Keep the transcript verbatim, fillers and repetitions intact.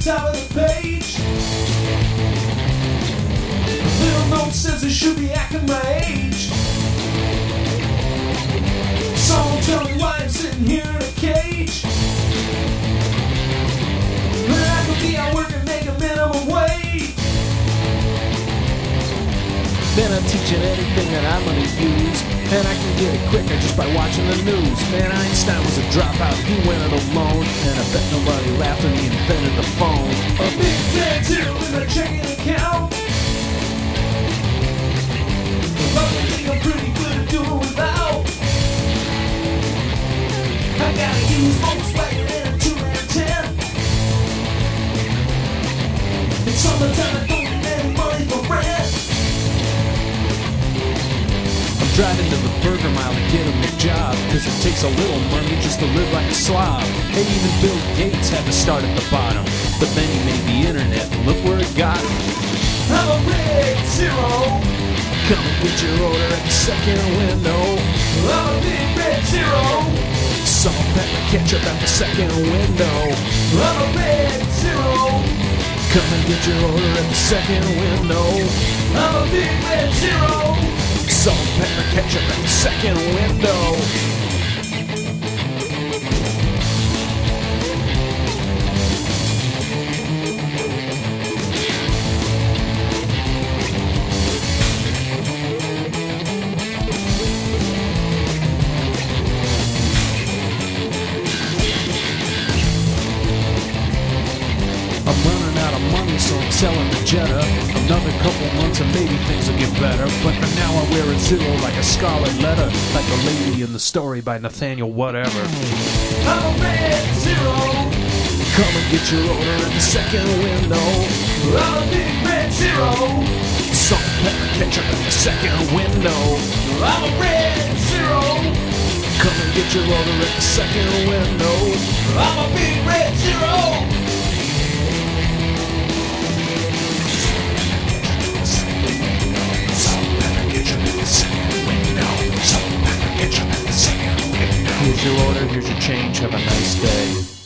top of the page. A little note says it should be acting my age. Someone tell me why I'm sitting here in a cage. But I could be out working, make a minimum wage. Then I'm teaching anything that I'm gonna use, and I can get it quicker just by watching the news. Man, Einstein was a dropout, he went it alone, and I bet nobody laughed when he invented the phone. A big tattoo in my checking account. But I think I'm pretty good at doing without. I gotta use Volkswagen and a two and ten. It's summertime, I don't need any money for rent. Driving to the Burger Mile to get him a job, cause it takes a little money just to live like a slob. Hey, even Bill Gates had to start at the bottom, but then he made the internet, and look where it got him. I'm a red zero. Come and get your order at the second window. I'm a big red zero. Salt, pepper, ketchup at the second window. I'm a red zero. Come and get your order at the second window. I'm a big red zero. Salt, pepper, ketchup at the second window. I'm running out of money, so I'm selling the Jetta. Another couple months and maybe things will get better. But for now I wear a zero like a scarlet letter, like the lady in the story by Nathaniel Whatever. I'm a red zero. Come and get your order at the second window. I'm a big red zero. Salt, pepper, ketchup at the second window. I'm a red zero. Come and get your order at the second window. I'm a big red zero. Here's your order, here's your change, have a nice day.